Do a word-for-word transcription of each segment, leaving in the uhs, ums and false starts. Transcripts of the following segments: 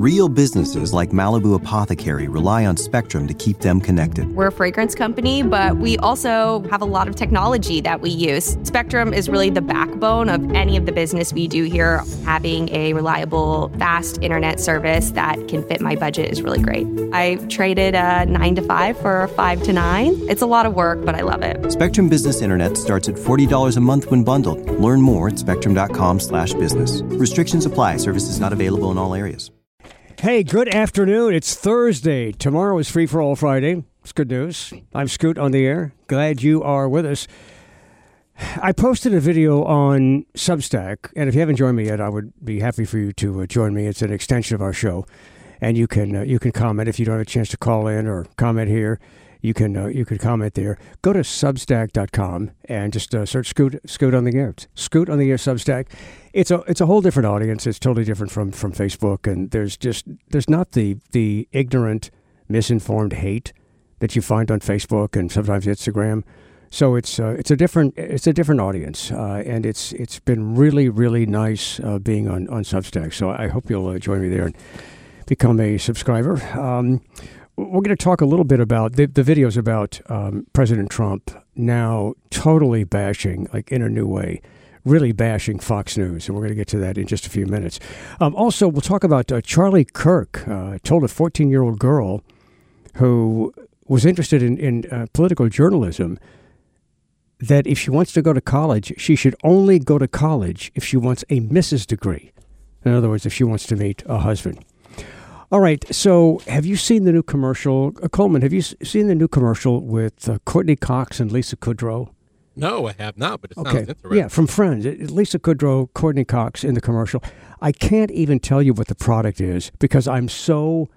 Real businesses like Malibu Apothecary rely on Spectrum to keep them connected. We're a fragrance company, but we also have a lot of technology that we use. Spectrum is really the backbone of any of the business we do here. Having a reliable, fast internet service that can fit my budget is really great. I traded a nine to five for a five to nine. It's a lot of work, but I love it. Spectrum Business Internet starts at forty dollars a month when bundled. Learn more at spectrum.com slash business. Restrictions apply. Services not available in all areas. Hey, good afternoon. It's Thursday. Tomorrow is Free for All Friday. It's good news. I'm Scoot on the air. Glad you are with us. I posted a video on Substack, and if you haven't joined me yet, I would be happy for you to uh, join me. It's an extension of our show, and you can uh, you can comment if you don't have a chance to call in or comment here. You can uh, you can comment there. Go to substack dot com and just uh, search Scoot Scoot on the air. It's Scoot on the air Substack. It's a it's a whole different audience. It's totally different from, from Facebook, and there's just there's not the the ignorant, misinformed hate that you find on Facebook and sometimes Instagram. So it's uh, it's a different it's a different audience, uh, and it's it's been really really nice uh, being on, on Substack. So I hope you'll uh, join me there and become a subscriber. Um, We're going to talk a little bit about the, the videos about um, President Trump now totally bashing, like in a new way, really bashing Fox News. And we're going to get to that in just a few minutes. Um, also, we'll talk about uh, Charlie Kirk uh, told a fourteen-year-old girl who was interested in, in uh, political journalism that if she wants to go to college, she should only go to college if she wants a Missus degree. In other words, if she wants to meet a husband. All right, so have you seen the new commercial? Uh, Coleman, have you s- seen the new commercial with uh, Courtney Cox and Lisa Kudrow? No, I have not, but it sounds okay. interesting. Yeah, from Friends. It, Lisa Kudrow, Courtney Cox in the commercial. I can't even tell you what the product is because I'm so,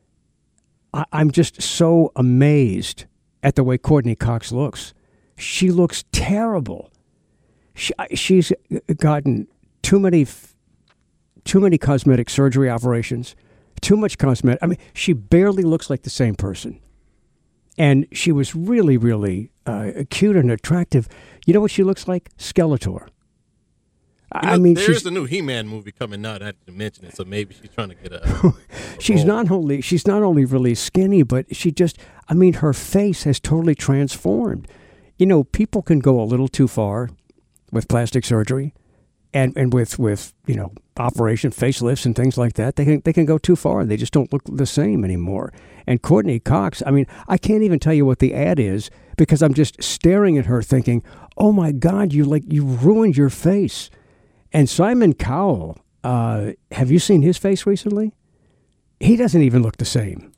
I, I'm just so amazed at the way Courtney Cox looks. She looks terrible. She, she's gotten too many, too many cosmetic surgery operations. Too much cosmetic. I mean, she barely looks like the same person. And she was really, really uh, cute and attractive. You know what she looks like? Skeletor. You know, I mean, there's she's, a new He-Man movie coming out. I didn't mention it, so maybe she's trying to get a. a she's role. not only she's not only really skinny, but she just. I mean, her face has totally transformed. You know, people can go a little too far with plastic surgery. And and with, with you know operation facelifts and things like that, they can they can go too far. They just don't look the same anymore. And Courtney Cox, I mean, I can't even tell you what the ad is because I'm just staring at her, thinking, "Oh my God, you like you ruined your face." And Simon Cowell, uh, have you seen his face recently? He doesn't even look the same.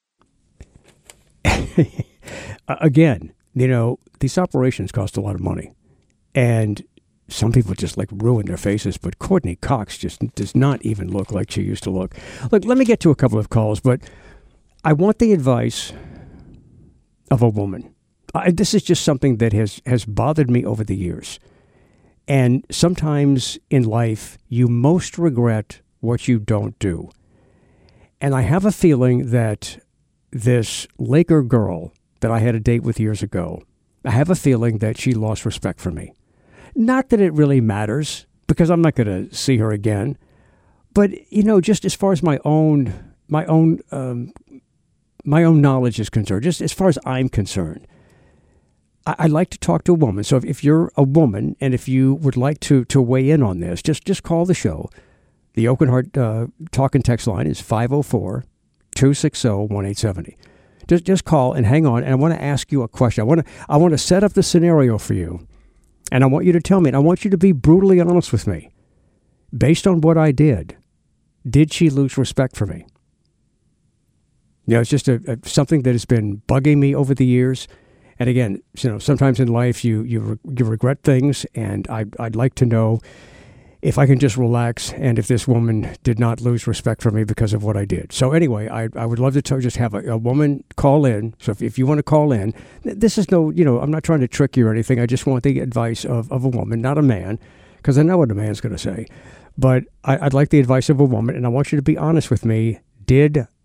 Again, you know, these operations cost a lot of money, and some people just like ruin their faces, but Courtney Cox just does not even look like she used to look. Look, let me get to a couple of calls, but I want the advice of a woman. I, this is just something that has, has bothered me over the years. And sometimes in life, you most regret what you don't do. And I have a feeling that this Laker girl that I had a date with years ago, I have a feeling that she lost respect for me. Not that it really matters, because I'm not going to see her again. But, you know, just as far as my own my own, um, my own knowledge is concerned, just as far as I'm concerned, I, I like to talk to a woman. So if, if you're a woman and if you would like to, to weigh in on this, just, just call the show. The Open Heart uh, talk and text line is five oh four, two six oh, one eight seven oh. Just, just call and hang on, and I want to ask you a question. I want to I want to set up the scenario for you. And I want you to tell me, and I want you to be brutally honest with me. Based on what I did, did she lose respect for me? You know, it's just a, a, something that has been bugging me over the years. And again, you know, sometimes in life you you, re, you regret things, and I, I'd like to know if I can just relax and if this woman did not lose respect for me because of what I did. So anyway, I I would love to tell, just have a, a woman call in. So if, if you want to call in, this is no, you know, I'm not trying to trick you or anything. I just want the advice of, of a woman, not a man, because I know what a man's going to say. But I, I'd like the advice of a woman, and I want you to be honest with me. Did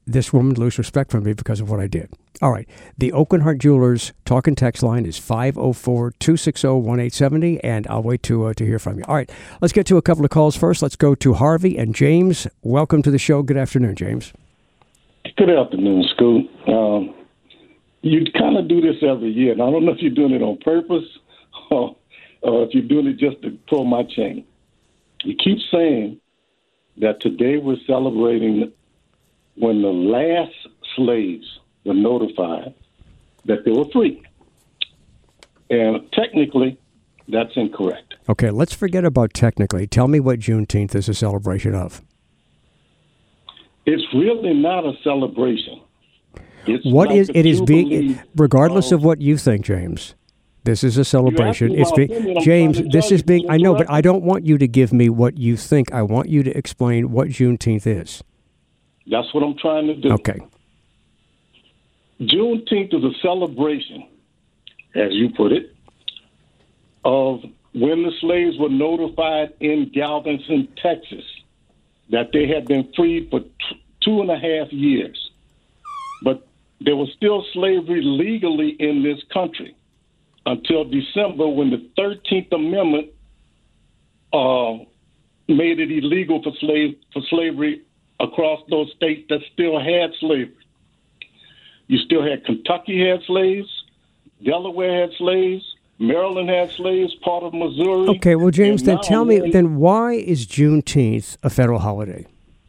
this woman lose respect from me because of what I did. All right. The Oakland Heart Jewelers talk and text line is five oh four, two six oh, one eight seven oh, and I'll wait to uh, to hear from you. All right. Let's get to a couple of calls first. Let's go to Harvey and James. Welcome to the show. Good afternoon, James. Good afternoon, Scoop. Um, you kind of do this every year, and I don't know if you're doing it on purpose or, or if you're doing it just to pull my chain. You keep saying that today we're celebrating when the last slaves were notified that they were free. And technically, that's incorrect. Okay, let's forget about technically. Tell me what Juneteenth is a celebration of. It's really not a celebration. It's what like is it is being, regardless of, of what you think, James. This is a celebration. It's being, opinion, James, this is being, I know, but I I don't want you to give me what you think. I want you to explain what Juneteenth is. That's what I'm trying to do. Okay. Juneteenth is a celebration, as you put it, of when the slaves were notified in Galveston, Texas, that they had been freed for t- two and a half years. But there was still slavery legally in this country until December, when the thirteenth Amendment uh, made it illegal for slave for slavery across those states that still had slavery. You still had Kentucky had slaves, Delaware had slaves, Maryland had slaves, part of Missouri. Okay, well, James, then tell me, in, then why is Juneteenth a federal holiday?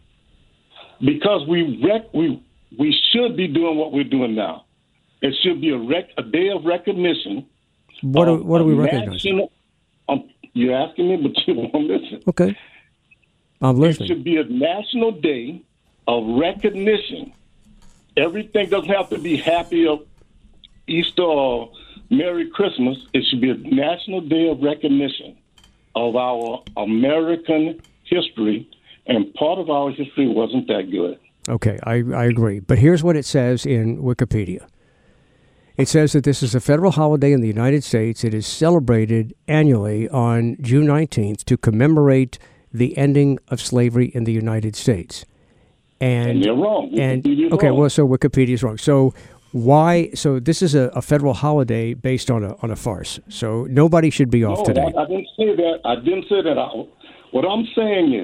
Because we rec- we we should be doing what we're doing now. It should be a rec- a day of recognition. What of, are, what are we national, recognizing? Um, you're asking me, but you won't listen. Okay, I'm listening. It should be a national day of recognition. Everything doesn't have to be happy or Easter or Merry Christmas. It should be a national day of recognition of our American history, and part of our history wasn't that good. Okay, I, I agree. But here's what it says in Wikipedia. It says that this is a federal holiday in the United States. It is celebrated annually on June nineteenth to commemorate the ending of slavery in the United States. And, and they're wrong. And, Wikipedia's okay, wrong. well, so Wikipedia is wrong. So why? So this is a, a federal holiday based on a on a farce. So nobody should be off no, today. I, I didn't say that. I didn't say that. I, what I'm saying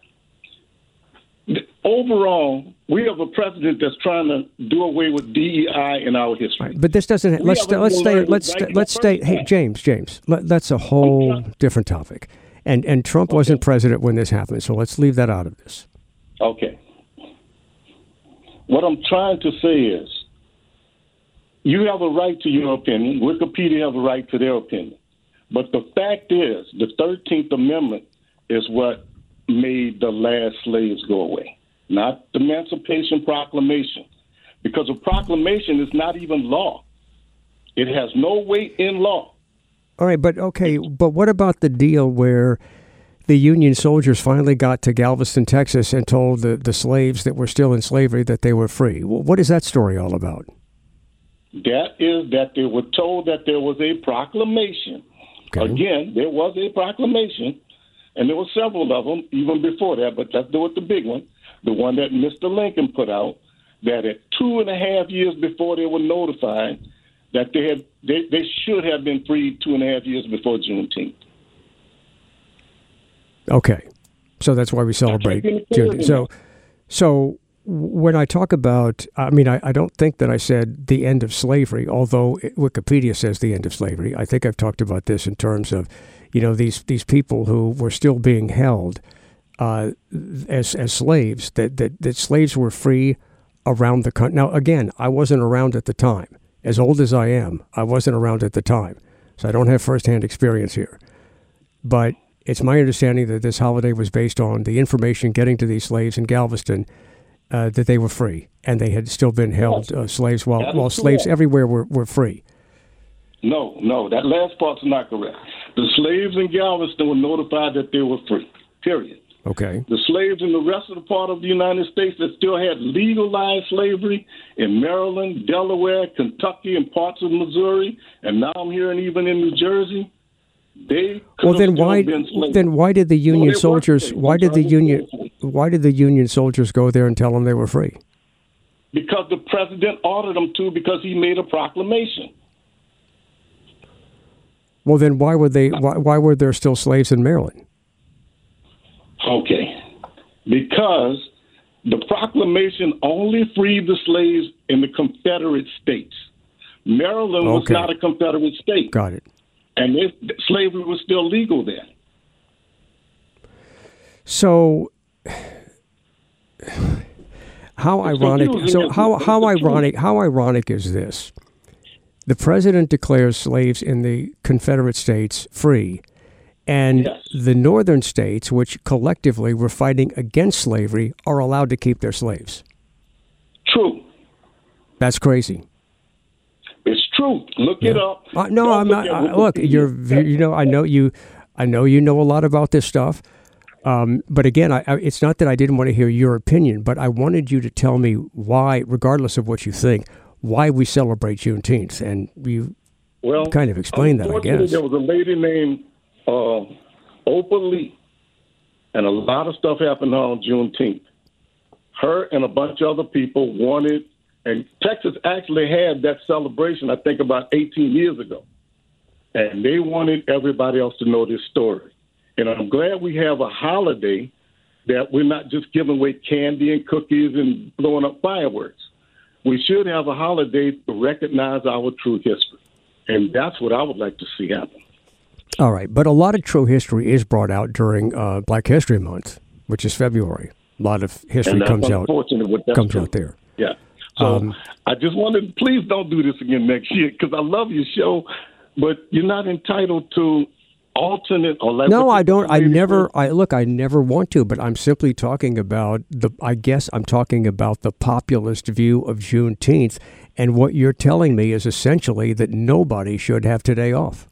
is, overall, we have a president that's trying to do away with D E I in our history. Right, but this doesn't. We let's haven't let's even stay. learned Let's the stay, right let's stay. first Hey, time. James, James, let, that's a whole Okay. different topic. And and Trump Okay. wasn't president when this happened, so let's leave that out of this. Okay. What I'm trying to say is, you have a right to your opinion. Wikipedia have a right to their opinion. But the fact is, the thirteenth Amendment is what made the last slaves go away, not the Emancipation Proclamation. Because a proclamation is not even law. It has no weight in law. All right, but okay, but what about the deal where the Union soldiers finally got to Galveston, Texas, and told the, the slaves that were still in slavery that they were free? Well, what is that story all about? That is that they were told that there was a proclamation. Okay. Again, there was a proclamation, and there were several of them even before that, but let's do it the big one, the one that Mister Lincoln put out, that at two and a half years before they were notified that they had they, they should have been freed two and a half years before Juneteenth. Okay, so that's why we celebrate Juneteenth. So, so when I talk about, I mean, I, I don't think that I said the end of slavery, although Wikipedia says the end of slavery. I think I've talked about this in terms of, you know, these these people who were still being held uh, as as slaves. That, that that slaves were free around the country. Now, again, I wasn't around at the time. As old as I am, I wasn't around at the time, so I don't have firsthand experience here. But it's my understanding that this holiday was based on the information getting to these slaves in Galveston uh, that they were free, and they had still been held uh, slaves while, That is while slaves correct. everywhere were, were free. No, no, that last part's not correct. The slaves in Galveston were notified that they were free, period. Okay. The slaves in the rest of the part of the United States that still had legalized slavery in Maryland, Delaware, Kentucky, and parts of Missouri, and now I'm hearing even in New Jersey, they could Well, have then still why been slaves. then why did the No, Union they weren't soldiers slaves. why did the I'm sorry, Union they weren't slaves. why did the Union soldiers go there and tell them they were free? because the president ordered them to because he made a proclamation. Well, then why were they? Why, why were there still slaves in Maryland? Okay, because the proclamation only freed the slaves in the Confederate States. Maryland was Okay. not a Confederate state. Got it. And it, slavery was still legal then. So, how It's ironic? confusing, So isn't how it? how It's ironic? How ironic is this? The president declares slaves in the Confederate States free, and Yes. the northern states, which collectively were fighting against slavery, are allowed to keep their slaves. True. That's crazy. It's true. Look it up. Uh, no, Don't I'm look not. at I, Wikipedia. look, you're. You know, I know you. I know you know a lot about this stuff. Um, but again, I, I, it's not that I didn't want to hear your opinion, but I wanted you to tell me why, regardless of what you think, why we celebrate Juneteenth, and you Well, kind of explained that, I unfortunately, guess. There was a lady named uh, Oprah Lee, and a lot of stuff happened on Juneteenth. Her and a bunch of other people wanted, and Texas actually had that celebration, I think, about eighteen years ago. And they wanted everybody else to know this story. And I'm glad we have a holiday that we're not just giving away candy and cookies and blowing up fireworks. We should have a holiday to recognize our true history. And that's what I would like to see happen. All right, but a lot of true history is brought out during uh, Black History Month, which is February. A lot of history And that's comes out unfortunate, but that's comes true. out there. Yeah. So Um, I just wanted, please don't do this again next year because I love your show, but you're not entitled to alternate or like. No, what I don't. I lady never. said. I look. I never want to. But I'm simply talking about the. I guess I'm talking about the populist view of Juneteenth, and what you're telling me is essentially that nobody should have today off.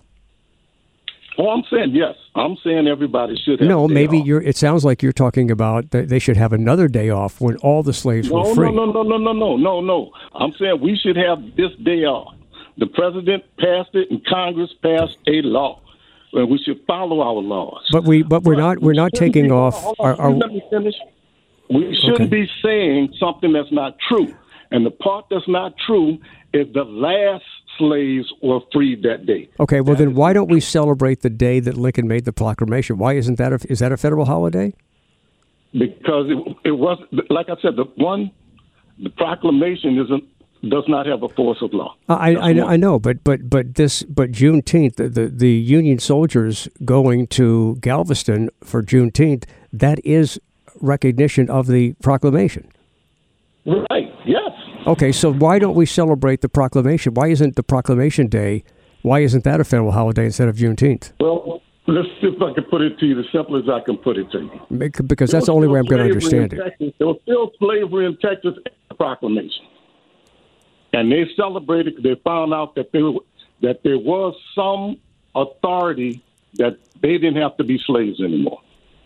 Oh, I'm saying yes. I'm saying everybody should have. No, a day maybe off. you're. It sounds like you're talking about that they should have another day off when all the slaves No, were free. no, no, no, no, no, no, no, no. I'm saying we should have this day off. The president passed it, and Congress passed a law, and we should follow our laws. But we. But we're not. We're not shouldn't taking be- off. hold on, Our, our, let me finish. We shouldn't Okay. be saying something that's not true. And the part that's not true is the last slaves were freed that day. okay. Well, then why don't we celebrate the day that Lincoln made the proclamation? Why isn't that? A, is that a federal holiday? Because it, it was, like I said, the one, the proclamation isn't does not have a force of law. I, I, That's one. I know, but but but this but Juneteenth, the, the the Union soldiers going to Galveston for Juneteenth, that is recognition of the proclamation. Right, yes. Okay, so why don't we celebrate the proclamation? Why isn't the Proclamation Day? Why isn't that a federal holiday instead of Juneteenth? Well, let's see if I can put it to you as simple as I can put it to you. Bec- Because that's the There was only still way I'm going to slavery understand in it. Texas. There was still slavery in Texas at the proclamation. And they celebrated, they found out that there, that there was some authority that they didn't have to be slaves anymore.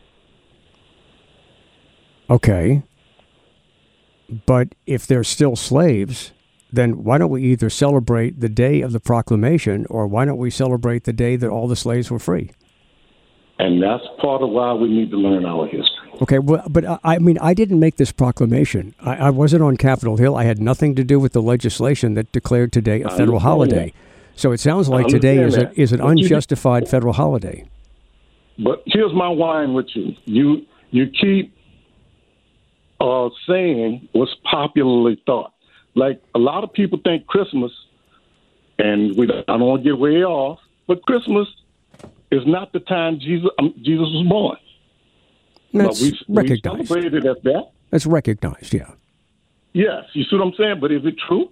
Okay. But if they're still slaves, then why don't we either celebrate the day of the proclamation or why don't we celebrate the day that all the slaves were free? And that's part of why we need to learn our history. Okay, well, but I- I mean, I didn't make this proclamation. I, I wasn't on Capitol Hill. I had nothing to do with the legislation that declared today a federal understand holiday. that. So it sounds like I today is a, understand that. is an But you- unjustified federal holiday. But here's my whine with you. You you keep uh, saying what's popularly thought. Like a lot of people think Christmas, and we I don't want to get way off, but Christmas is not the time Jesus um, Jesus was born. That's But we, we recognized. celebrate it as that. That's recognized, yeah. Yes, you see what I'm saying? But is it true?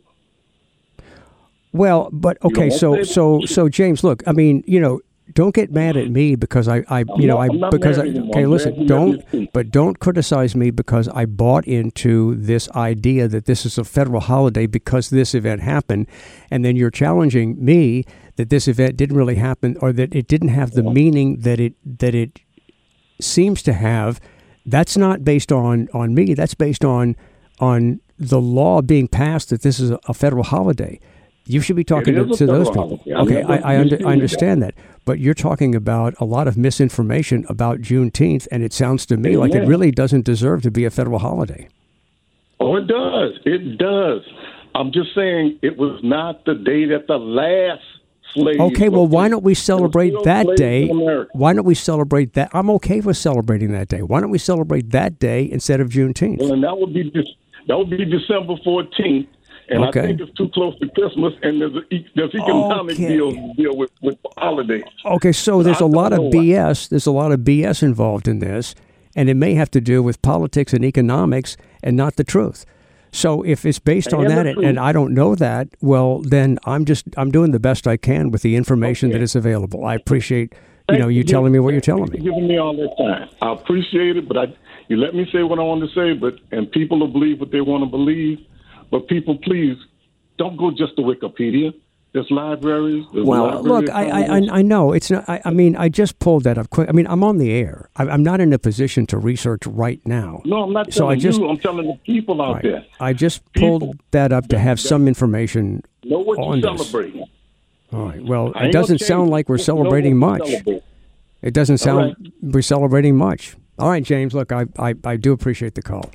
Well, but don't okay, want so to say so that? so James, look, I mean, you know, don't get mad at me because I, I you know, I not- I'm not because I mad anymore. okay, I'm listen, glad you let don't me speak. but don't criticize me because I bought into this idea that this is a federal holiday because this event happened, and then you're challenging me that this event didn't really happen or that it didn't have the meaning that it that it seems to have. That's not based on on me. That's based on on the law being passed that this is a, a federal holiday. You should be talking It to, is a to those federal people. holiday. I'm Okay, not I, I, under, disputing I understand that. But you're talking about a lot of misinformation about Juneteenth, and it sounds to me like it Amen. really doesn't deserve to be a federal holiday. No, it does. It does. I'm just saying it was not the day that the last slave. Okay, well, why don't we celebrate that day? day? Why don't we celebrate that? I'm okay with celebrating that day. Why don't we celebrate that day instead of Juneteenth? Well, and that would be that would be December fourteenth. And okay. I think it's too close to Christmas, and there's a, there's economic okay. deals deal with, with holidays. Okay, so there's I a lot of B S. Why. There's a lot of B S involved in this, and it may have to do with politics and economics and not the truth. So if it's based on that, and, and I don't know that, well, then I'm just I'm doing the best I can with the information okay. that is available. I appreciate you know you telling me what you're telling me. Giving me all that time, I appreciate it. But I, you let me say what I want to say. But and people will believe what they want to believe. But people, please don't go just to Wikipedia. There's libraries. There's well, library look, I, I I know it's not. I, I mean, I just pulled that up quick. I mean, I'm on the air. I, I'm not in a position to research right now. No, I'm not so telling I just, you. I'm telling the people out right, there. I just people pulled that up to have that, some information know what on you're this. Celebrating. All right. Well, I it doesn't sound like we're celebrating much. It doesn't sound right. we're celebrating much. All right, James. Look, I I, I do appreciate the call.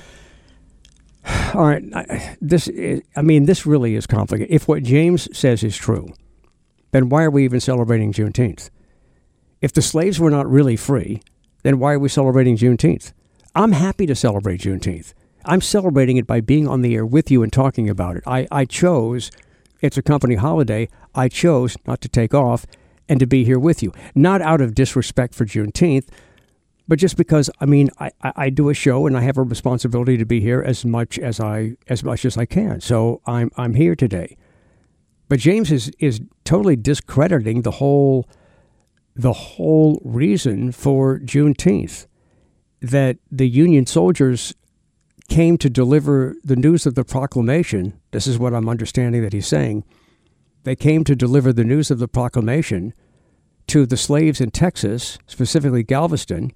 All right, I, this is, I mean, this really is complicated. If what James says is true, then why are we even celebrating Juneteenth? If the slaves were not really free, then why are we celebrating Juneteenth? I'm happy to celebrate Juneteenth. I'm celebrating it by being on the air with you and talking about it. I, I chose, it's a company holiday, I chose not to take off and to be here with you. Not out of disrespect for Juneteenth, but just because, I mean, I, I, I do a show and I have a responsibility to be here as much as I as much as I can. So I'm I'm here today. But James is is totally discrediting the whole the whole reason for Juneteenth, that the Union soldiers came to deliver the news of the proclamation. This is what I'm understanding that he's saying. They came to deliver the news of the proclamation to the slaves in Texas, specifically Galveston,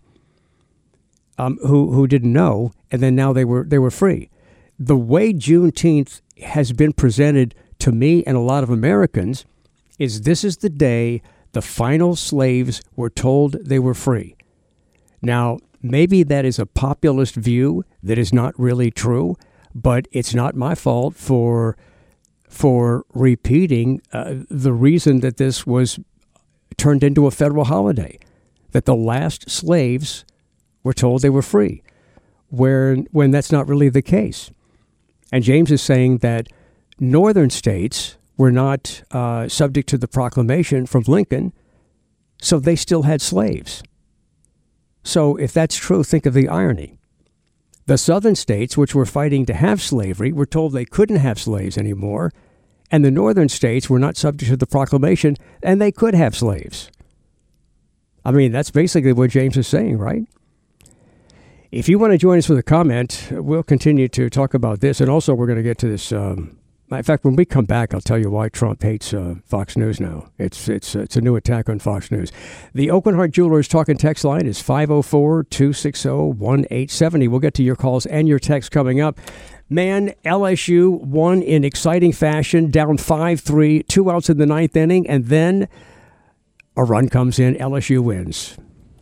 Um, who who didn't know, and then now they were they were free. The way Juneteenth has been presented to me and a lot of Americans is this is the day the final slaves were told they were free. Now, maybe that is a populist view that is not really true, but it's not my fault for for repeating uh, the reason that this was turned into a federal holiday, that the last slaves were told they were free, where when that's not really the case. And James is saying that northern states were not uh, subject to the proclamation from Lincoln, so they still had slaves. So if that's true, think of the irony. The southern states, which were fighting to have slavery, were told they couldn't have slaves anymore, and the northern states were not subject to the proclamation, and they could have slaves. I mean, that's basically what James is saying, right? If you want to join us with a comment, we'll continue to talk about this. And also, we're going to get to this. Um, in fact, when we come back, I'll tell you why Trump hates uh, Fox News now. It's it's it's a new attack on Fox News. The Oakland Heart Jewelers talk and text line is five oh four, two six oh, one eight seven oh. We'll get to your calls and your texts coming up. Man, L S U won in exciting fashion, down five three, two outs in the ninth inning, and then a run comes in, L S U wins.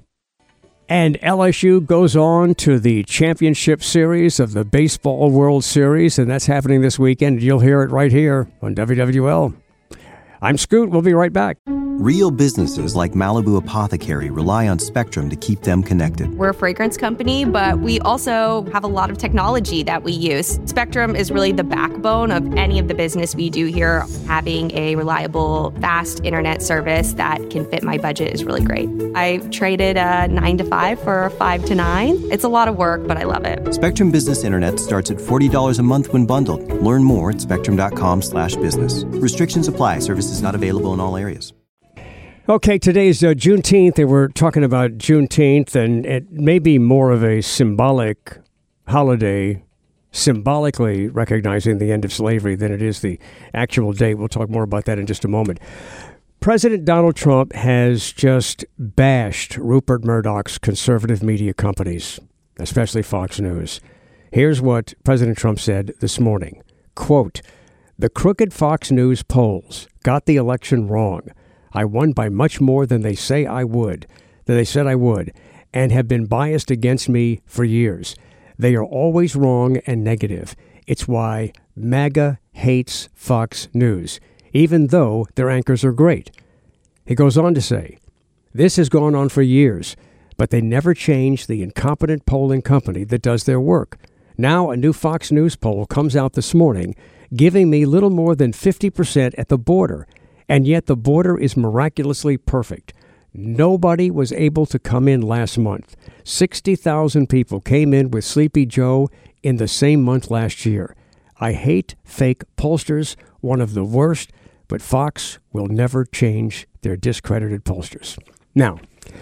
And L S U goes on to the championship series of the Baseball World Series, and that's happening this weekend. You'll hear it right here on W W L. I'm Scoot. We'll be right back. Real businesses like Malibu Apothecary rely on Spectrum to keep them connected. We're a fragrance company, but we also have a lot of technology that we use. Spectrum is really the backbone of any of the business we do here. Having a reliable, fast internet service that can fit my budget is really great. I traded a nine to five for a five to nine. It's a lot of work, but I love it. Spectrum Business Internet starts at forty dollars a month when bundled. Learn more at spectrum.com slash business. Restrictions apply. Services not available in all areas. Okay, today's uh, Juneteenth, and we're talking about Juneteenth, and it may be more of a symbolic holiday, symbolically recognizing the end of slavery than it is the actual date. We'll talk more about that in just a moment. President Donald Trump has just bashed Rupert Murdoch's conservative media companies, especially Fox News. Here's what President Trump said this morning. Quote, "The crooked Fox News polls got the election wrong. I won by much more than they say I would, than they said I would, and have been biased against me for years. They are always wrong and negative. It's why MAGA hates Fox News, even though their anchors are great. He goes on to say, this has gone on for years, but they never change the incompetent polling company that does their work. Now a new Fox News poll comes out this morning, giving me little more than fifty percent at the border, and yet the border is miraculously perfect. Nobody was able to come in last month. sixty thousand people came in with Sleepy Joe in the same month last year. I hate fake pollsters, one of the worst, but Fox will never change their discredited pollsters. Now,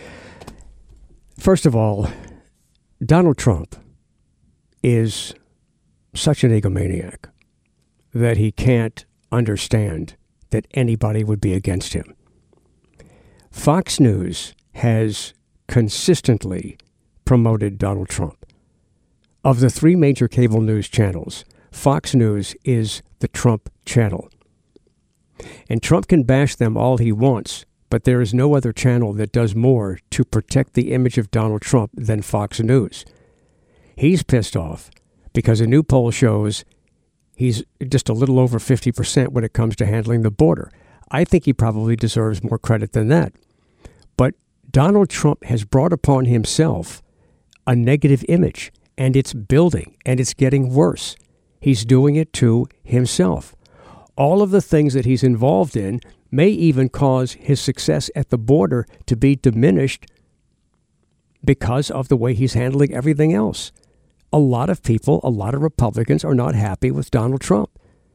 first of all, Donald Trump is such an egomaniac that he can't understand that anybody would be against him. Fox News has consistently promoted Donald Trump. Of the three major cable news channels, Fox News is the Trump channel. And Trump can bash them all he wants, but there is no other channel that does more to protect the image of Donald Trump than Fox News. He's pissed off because a new poll shows he's just a little over fifty percent when it comes to handling the border. I think he probably deserves more credit than that. But Donald Trump has brought upon himself a negative image, and it's building, and it's getting worse. He's doing it to himself. All of the things that he's involved in may even cause his success at the border to be diminished because of the way he's handling everything else. A lot of people, a lot of Republicans are not happy with Donald Trump.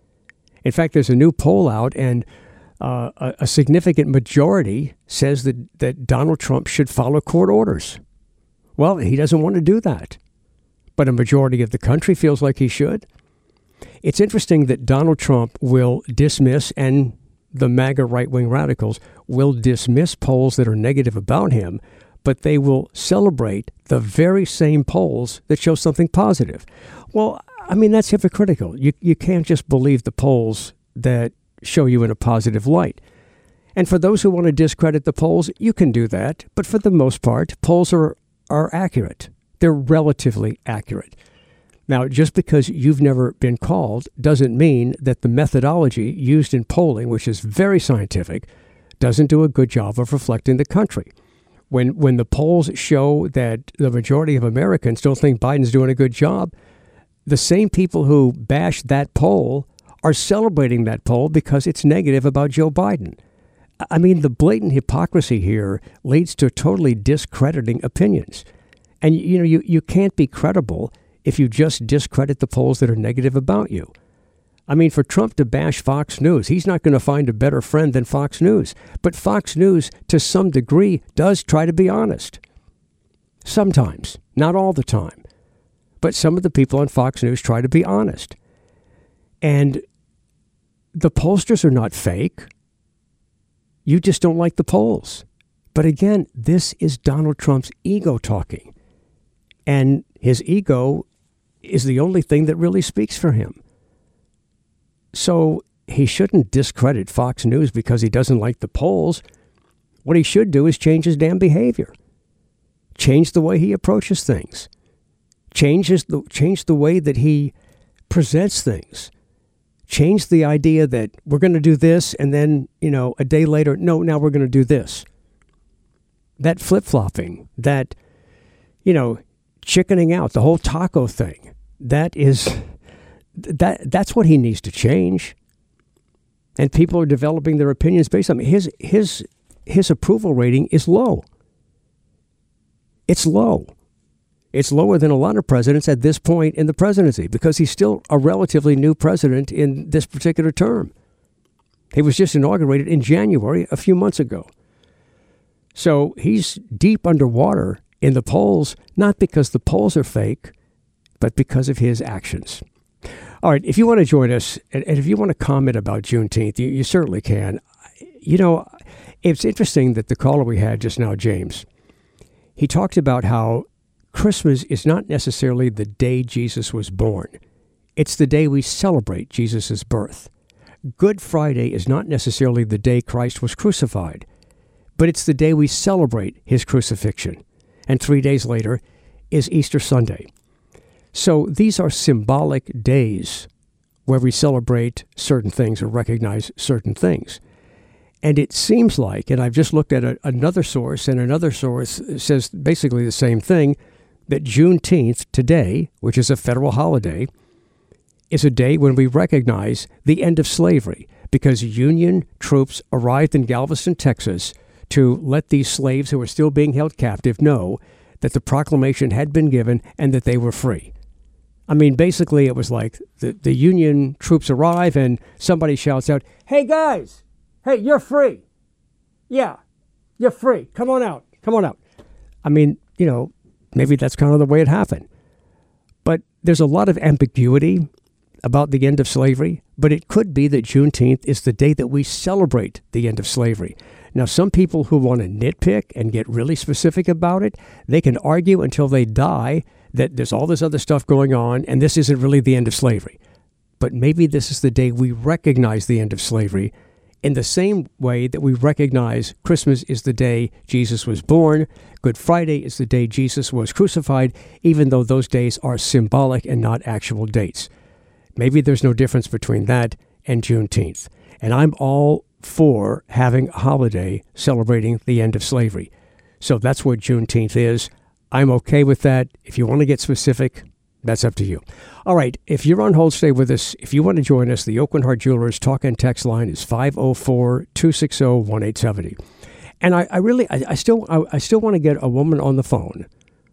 In fact, there's a new poll out, and uh, a, a significant majority says that, that Donald Trump should follow court orders. Well, he doesn't want to do that, but a majority of the country feels like he should. It's interesting that Donald Trump will dismiss, and the MAGA right-wing radicals will dismiss polls that are negative about him, but they will celebrate the very same polls that show something positive. Well, I mean, that's hypocritical. You you can't just believe the polls that show you in a positive light. And for those who want to discredit the polls, you can do that. But for the most part, polls are, are accurate. They're relatively accurate. Now, just because you've never been called doesn't mean that the methodology used in polling, which is very scientific, doesn't do a good job of reflecting the country. When when the polls show that the majority of Americans don't think Biden's doing a good job, the same people who bash that poll are celebrating that poll because it's negative about Joe Biden. I mean, the blatant hypocrisy here leads to totally discrediting opinions. And, you know, you, you can't be credible if you just discredit the polls that are negative about you. I mean, for Trump to bash Fox News, he's not going to find a better friend than Fox News. But Fox News, to some degree, does try to be honest. Sometimes, not all the time. But some of the people on Fox News try to be honest. And the pollsters are not fake. You just don't like the polls. But again, this is Donald Trump's ego talking. And his ego is the only thing that really speaks for him. So he shouldn't discredit Fox News because he doesn't like the polls. What he should do is change his damn behavior. Change the way he approaches things. Change, his, change the way that he presents things. Change the idea that we're going to do this and then, you know, a day later, no, now we're going to do this. That flip-flopping, that, you know, chickening out, the whole taco thing, that is, that that's what he needs to change. And people are developing their opinions based on his his his approval rating is low. It's low. It's lower than a lot of presidents at this point in the presidency because he's still a relatively new president in this particular term. He was just inaugurated in January a few months ago. So he's deep underwater in the polls, not because the polls are fake, but because of his actions. All right, if you want to join us, and, and if you want to comment about Juneteenth, you, you certainly can. You know, it's interesting that the caller we had just now, James, he talked about how Christmas is not necessarily the day Jesus was born. It's the day we celebrate Jesus' birth. Good Friday is not necessarily the day Christ was crucified, but it's the day we celebrate his crucifixion. And three days later is Easter Sunday. So these are symbolic days where we celebrate certain things or recognize certain things. And it seems like, and I've just looked at a, another source, and another source says basically the same thing, that Juneteenth today, which is a federal holiday, is a day when we recognize the end of slavery, because Union troops arrived in Galveston, Texas, to let these slaves who were still being held captive know that the proclamation had been given and that they were free. I mean, basically, it was like the, the Union troops arrive and somebody shouts out, "Hey, guys, hey, you're free. Yeah, you're free. Come on out. Come on out." I mean, you know, maybe that's kind of the way it happened. But there's a lot of ambiguity about the end of slavery, but it could be that Juneteenth is the day that we celebrate the end of slavery. Now, some people who want to nitpick and get really specific about it, they can argue until they die that there's all this other stuff going on and this isn't really the end of slavery. But maybe this is the day we recognize the end of slavery in the same way that we recognize Christmas is the day Jesus was born, Good Friday is the day Jesus was crucified, even though those days are symbolic and not actual dates. Maybe there's no difference between that and Juneteenth. And I'm all for having a holiday celebrating the end of slavery. So that's what Juneteenth is. I'm okay with that. If you want to get specific, that's up to you. All right, if you're on hold, stay with us. If you want to join us, the Oakland Heart Jewelers talk and text line is five oh four, two six zero, one eight seven zero. And I, I really, I, I still, I, I still want to get a woman on the phone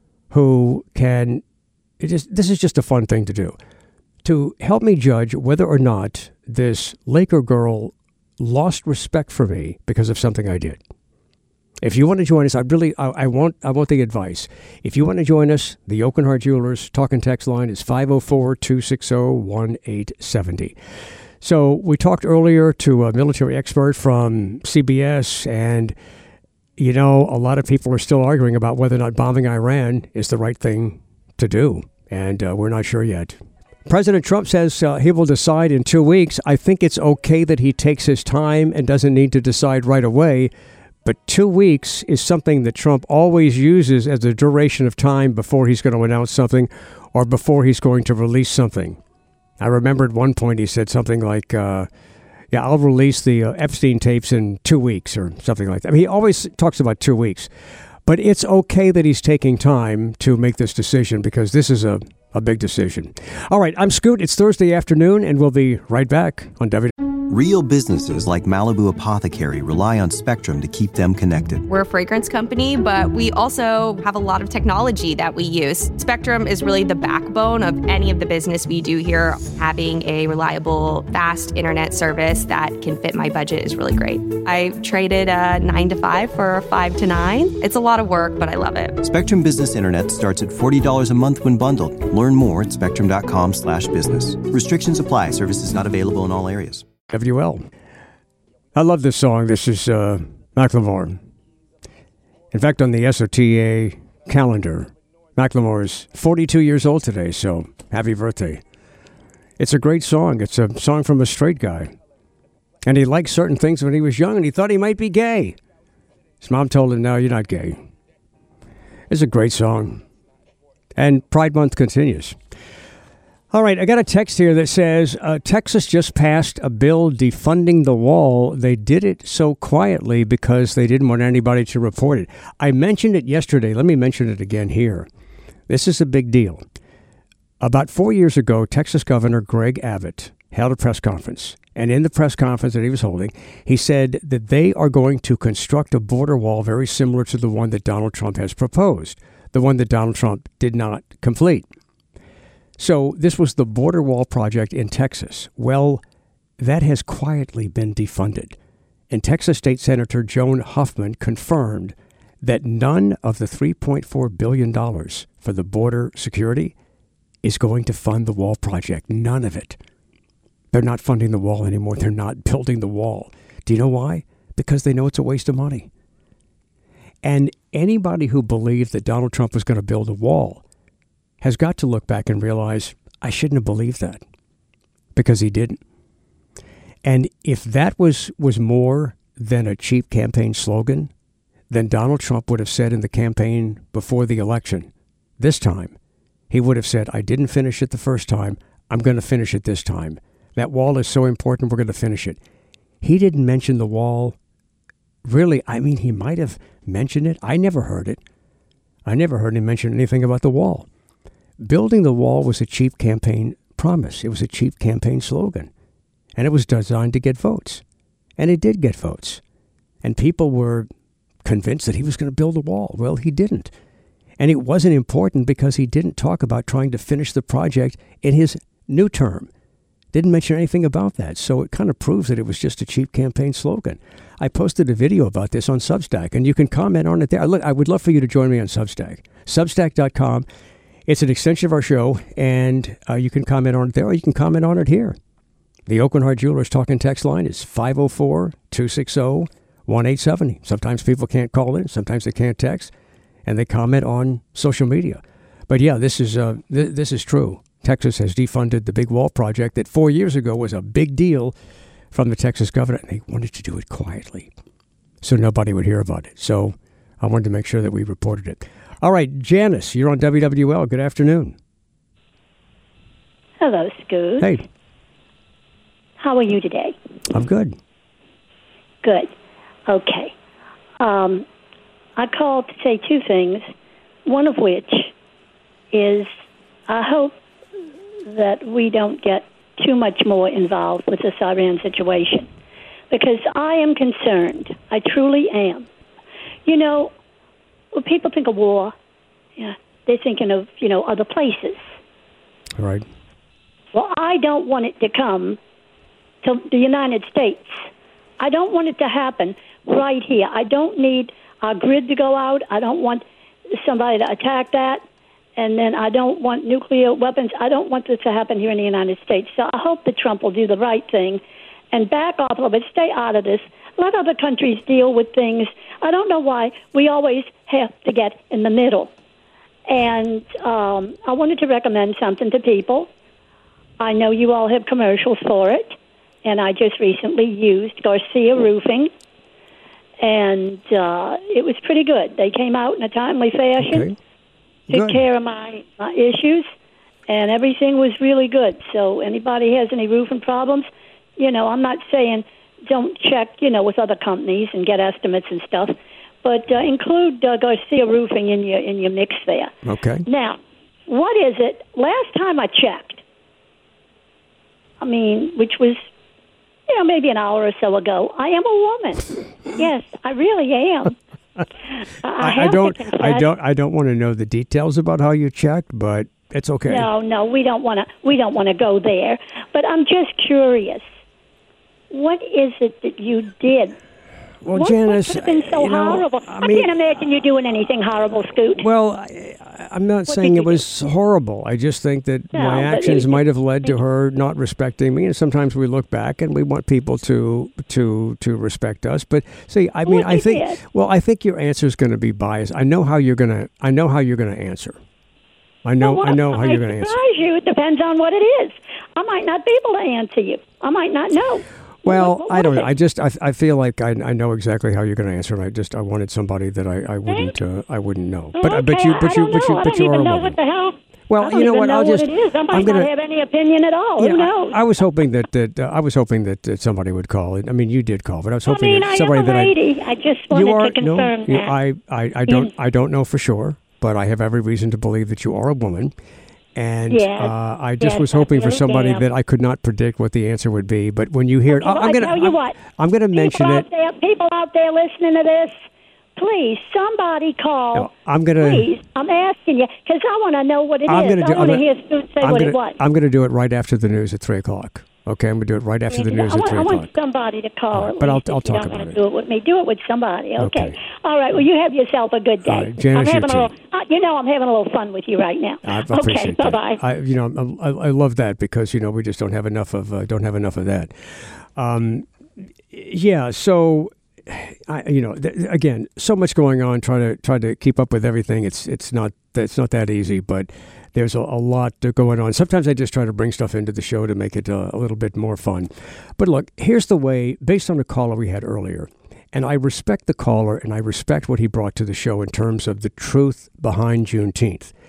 who can, it is, this is just a fun thing to do, to help me judge whether or not this Laker girl lost respect for me because of something I did. If you want to join us, I really, I, I want, I want the advice. If you want to join us, the Oakland Heart Jewelers talk and text line is five oh four, two six zero, one eight seven zero. So we talked earlier to a military expert from C B S, and, you know, a lot of people are still arguing about whether or not bombing Iran is the right thing to do, and uh, we're not sure yet. President Trump says uh, he will decide in two weeks. I think it's okay that he takes his time and doesn't need to decide right away. But two weeks is something that Trump always uses as a duration of time before he's going to announce something or before he's going to release something. I remember at one point he said something like, uh, yeah, I'll release the uh, Epstein tapes in two weeks or something like that. I mean, he always talks about two weeks. But it's okay that he's taking time to make this decision because this is a, a big decision. All right, I'm Scoot. It's Thursday afternoon, and we'll be right back on W. Real businesses like Malibu Apothecary rely on Spectrum to keep them connected. We're a fragrance company, but we also have a lot of technology that we use. Spectrum is really the backbone of any of the business we do here. Having a reliable, fast internet service that can fit my budget is really great. I traded a nine to five for a five to nine. It's a lot of work, but I love it. Spectrum Business Internet starts at forty dollars a month when bundled. Learn more at spectrum.com slash business. Restrictions apply. Services not available in all areas. W L. I love this song. This is uh, Macklemore. In fact, on the S O T A calendar, Macklemore is forty-two years old today, so happy birthday. It's a great song. It's a song from a straight guy. And he liked certain things when he was young, and he thought he might be gay. His mom told him, no, you're not gay. It's a great song. And Pride Month continues. All right, I got a text here that says, uh, Texas just passed a bill defunding the wall. They did it so quietly because they didn't want anybody to report it. I mentioned it yesterday. Let me mention it again here. This is a big deal. About four years ago, Texas Governor Greg Abbott held a press conference. And in the press conference that he was holding, he said that they are going to construct a border wall very similar to the one that Donald Trump has proposed, the one that Donald Trump did not complete. So this was the border wall project in Texas. Well, that has quietly been defunded. And Texas State Senator Joan Huffman confirmed that none of the three point four billion dollars for the border security is going to fund the wall project. None of it. They're not funding the wall anymore. They're not building the wall. Do you know why? Because they know it's a waste of money. And anybody who believed that Donald Trump was going to build a wall has got to look back and realize, I shouldn't have believed that, because he didn't. And if that was, was more than a cheap campaign slogan, then Donald Trump would have said in the campaign before the election, this time, he would have said, I didn't finish it the first time. I'm going to finish it this time. That wall is so important, we're going to finish it. He didn't mention the wall. Really, I mean, he might have mentioned it. I never heard it. I never heard him mention anything about the wall. Building the wall was a cheap campaign promise. It was a cheap campaign slogan. And it was designed to get votes. And it did get votes. And people were convinced that he was going to build a wall. Well, he didn't. And it wasn't important because he didn't talk about trying to finish the project in his new term. Didn't mention anything about that. So it kind of proves that it was just a cheap campaign slogan. I posted a video about this on Substack, and you can comment on it there. Look, I would love for you to join me on Substack. Substack dot com. It's an extension of our show, and uh, you can comment on it there, or you can comment on it here. The Aucoin Hart Jewelers talk and text line is five oh four, two six zero, one eight seven zero. Sometimes people can't call in, sometimes they can't text, and they comment on social media. But yeah, this is uh, th- this is true. Texas has defunded the big wall project that four years ago was a big deal from the Texas governor, and they wanted to do it quietly so nobody would hear about it. So I wanted to make sure that we reported it. All right, Janice, you're on W W L. Good afternoon. Hello, Scoot. Hey. How are you today? I'm good. Good. Okay. Um, I called to say two things, one of which is I hope that we don't get too much more involved with this Iran situation, because I am concerned. I truly am. You know, when people think of war, yeah, they're thinking of, you know, other places. Right. Well, I don't want it to come to the United States. I don't want it to happen right here. I don't need our grid to go out. I don't want somebody to attack that. And then I don't want nuclear weapons. I don't want this to happen here in the United States. So I hope that Trump will do the right thing and back off a little bit, stay out of this. Let other countries deal with things. I don't know why we always have to get in the middle. And um, I wanted to recommend something to people. I know you all have commercials for it, and I just recently used Garcia Roofing, and uh, it was pretty good. They came out in a timely fashion. Okay. Took Good. care of my, my issues, and everything was really good. So anybody has any roofing problems, you know, I'm not saying don't check, you know, with other companies and get estimates and stuff, but uh, include uh, Garcia Roofing in your in your mix there. Okay. Now, what is it? Last time I checked, I mean, which was, you know, maybe an hour or so ago, I am a woman. Yes, I really am. I, I, I don't. I don't. I don't want to know the details about how you checked, but it's okay. No, no, we don't want to. We don't want to go there. But I'm just curious. What is it that you did? Well, what, Janice, what could have been so you know, horrible? I, I, mean, can't imagine you doing anything horrible, Scoot. Well, I, I'm not What saying did it you was horrible. I just think that No, my but actions it- might have led to her not respecting me. And sometimes we look back and we want people to to to respect us. But see, I mean, What I you think. did. Well, I think your answer is going to be biased. I know how you're going to. I know how you're going to answer. I know. Well, I know how I you're going to answer. surprise you. It depends on what it is. I might not be able to answer you. I might not know. Well, What- what I don't was know. it? I just I, I feel like I, I know exactly how you're going to answer, and I just I wanted somebody that I, I wouldn't uh, I wouldn't know. But okay, but you I but you don't but you know. I but don't you are even a know woman. what the hell. Well, I don't you know even what? know I'll what just it is. I might I'm gonna not have any opinion at all. you Who know, knows? I, I was hoping that that uh, I was hoping that, that somebody would call. I mean, you did call, but I was I hoping mean, that I somebody am a that lady. I, I just I wanted you are to confirm no, you, that. I I I don't I don't know for sure, but I have every reason to believe that you are a woman. And Yes. uh, I just Yes, was I hoping for really somebody am. that I could not predict what the answer would be. But when you hear it, Okay, I- well, I'm I going tell you I'm, what. I'm going to mention people it. Out there, people out there listening to this, please, somebody call. No, I'm going to. Please, I'm asking you because I want to know what it I'm is. gonna do- I want I'm to gonna- hear Scoot say I'm what gonna, it was. I'm going to do it right after the news at three o'clock. Okay, I'm going to do it right after the news I at want, three I o'clock. want somebody to call. All right, at but I'll- least, I'll if you talk don't about want it. to do it with me. Do it with somebody. Okay. Okay. All right. Well, you have yourself a good day. All right, Janice, I'm you having a too. little. Uh, you know, I'm having a little fun with you right now. I okay. appreciate Bye that. bye. I, you know, I, I love that because you know we just don't have enough of uh, don't have enough of that. Um, yeah. So, I, you know, th- again, so much going on. Try to try to keep up with everything. It's it's not it's not that easy, but there's a, a lot going on. Sometimes I just try to bring stuff into the show to make it uh, a little bit more fun. But look, here's the way, based on the caller we had earlier. And I respect the caller, and I respect what he brought to the show in terms of the truth behind Juneteenth.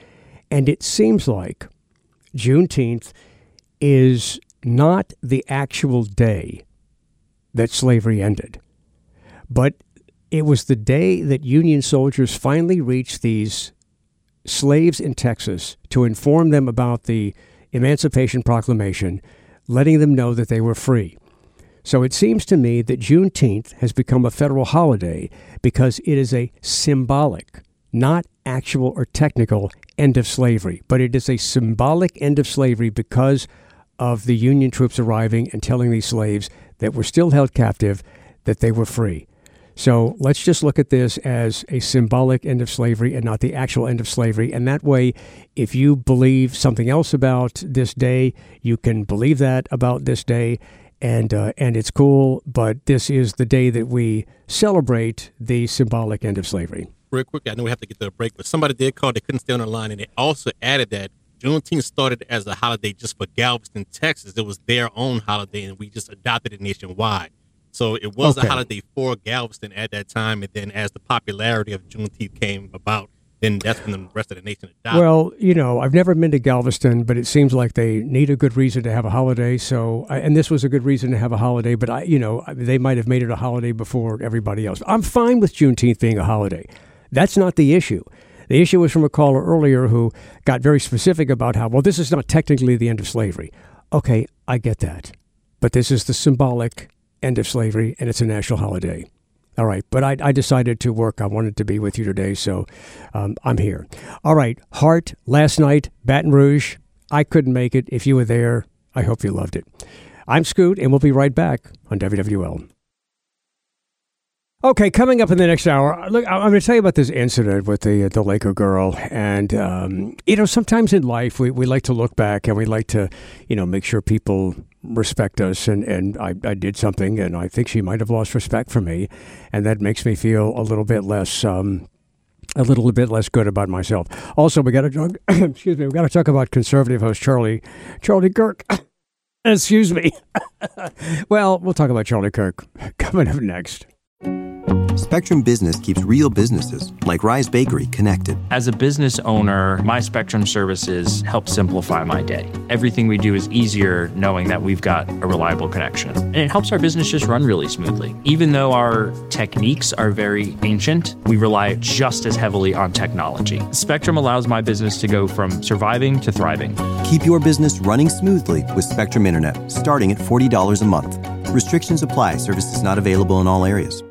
And it seems like Juneteenth is not the actual day that slavery ended, but it was the day that Union soldiers finally reached these slaves in Texas to inform them about the Emancipation Proclamation, letting them know that they were free. So it seems to me that Juneteenth has become a federal holiday because it is a symbolic, not actual or technical end of slavery, but it is a symbolic end of slavery because of the Union troops arriving and telling these slaves that were still held captive that they were free. So let's just look at this as a symbolic end of slavery and not the actual end of slavery. And that way, if you believe something else about this day, you can believe that about this day, and uh, and it's cool. But this is the day that we celebrate the symbolic end of slavery. Real quick, I know we have to get to a break, but somebody did call. They couldn't stay on the line, and they also added that Juneteenth started as a holiday just for Galveston, Texas. It was their own holiday, and we just adopted it nationwide. So it was okay. a holiday for Galveston at that time, and then as the popularity of Juneteenth came about, then that's when the rest of the nation adopted. Well, you know, I've never been to Galveston, but it seems like they need a good reason to have a holiday. So, and this was a good reason to have a holiday, but I, you know, they might have made it a holiday before everybody else. I'm fine with Juneteenth being a holiday. That's not the issue. The issue was from a caller earlier who got very specific about how, well, this is not technically the end of slavery. Okay, I get that. But this is the symbolic end of slavery, and it's a national holiday. All right, but I, I decided to work. I wanted to be with you today, so um, I'm here. All right, Hart, last night, Baton Rouge. I couldn't make it. If you were there, I hope you loved it. I'm Scoot, and we'll be right back on W W L. Okay, coming up in the next hour, look, I'm going to tell you about this incident with the the Laker girl. And, um, you know, sometimes in life we, we like to look back and we like to, you know, make sure people respect us. And, and I, I did something, and I think she might have lost respect for me. And that makes me feel a little bit less, um, a little bit less good about myself. Also, we got to talk, excuse me, we got to talk about conservative host Charlie, Charlie Kirk. Excuse me. Well, we'll talk about Charlie Kirk coming up next. Spectrum Business keeps real businesses, like Rise Bakery, connected. As a business owner, my Spectrum services help simplify my day. Everything we do is easier knowing that we've got a reliable connection. And it helps our business just run really smoothly. Even though our techniques are very ancient, we rely just as heavily on technology. Spectrum allows my business to go from surviving to thriving. Keep your business running smoothly with Spectrum Internet, starting at forty dollars a month. Restrictions apply. Services not available in all areas.